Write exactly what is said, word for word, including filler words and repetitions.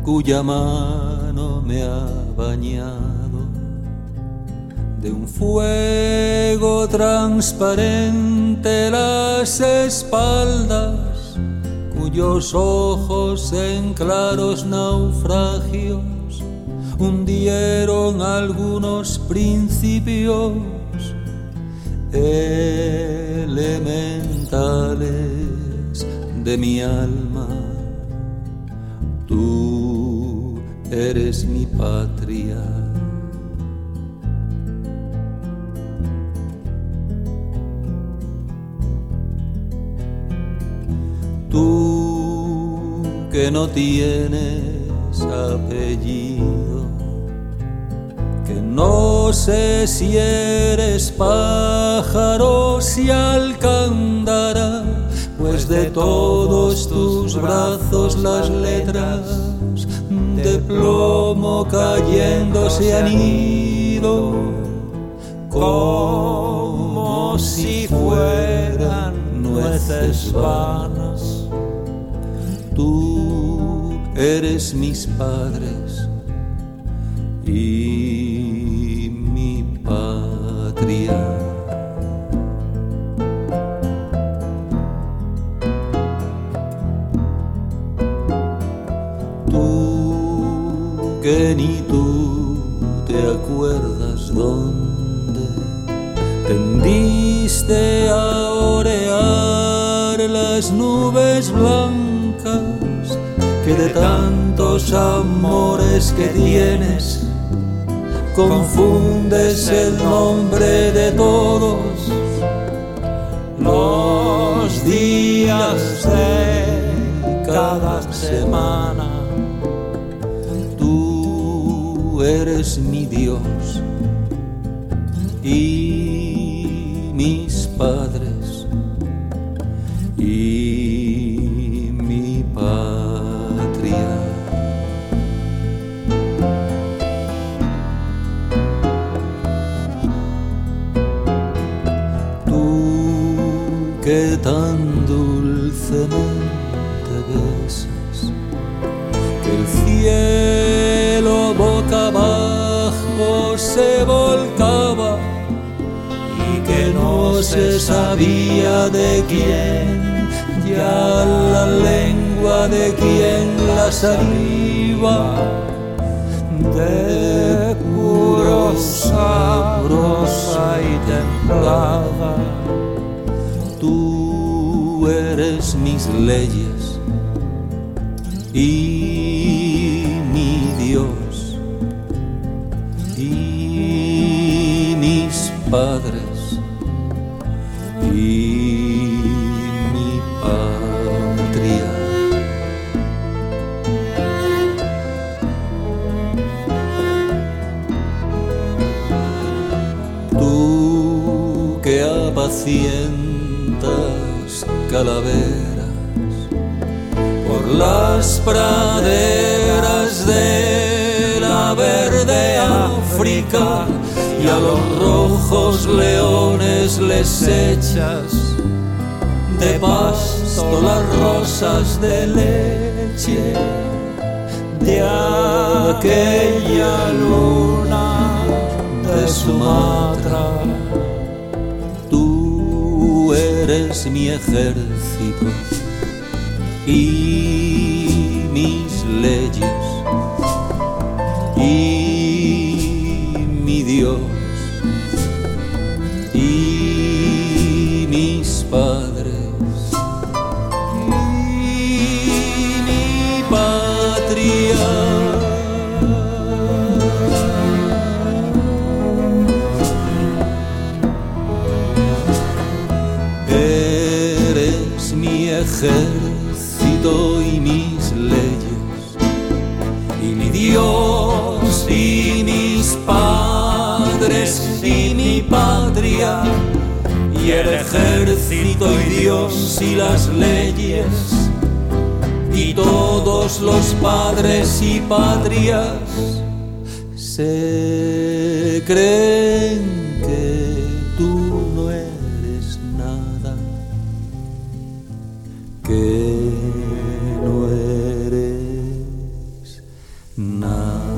cuya mano me ha bañado de un fuego transparente las espaldas, cuyos ojos en claros naufragios hundieron algunos principios elementales de mi alma. Tú eres mi patria. Tú que no tienes apellido, que no sé si eres pájaro, si alcántara, pues de todos tus brazos las letras de plomo cayendo se han ido, como si fueran nueces vanas. Tú eres mis padres y mi patria. Tú que ni tú te acuerdas dónde tendiste a orear las nubes blancas, que de tantos amores que tienes confundes el nombre de todos los días de cada semana. Tú eres mi Dios y mis padres y mi patria. Tú que tan dulcemente besas, que el cielo boca abajo se volcaba y que no se sabía de quién, ya la lengua de quién la saliva, de puro sabrosa y templada. Tú eres mis leyes y mi Dios y mis padres y mi patria. Tú que apacientas calaveras por las praderas de la verde África, y a los rojos leones les echas de pasto las rosas de leche de aquella luna de Sumatra. Tú eres mi ejército y mis leyes y mi Dios y mis padres y mi patria. Eres mi ejército y mis leyes y mi Dios y mis padres y mi patria, y el ejército y Dios y las leyes y todos los padres y patrias se creen que tú no eres nada, que no eres nada.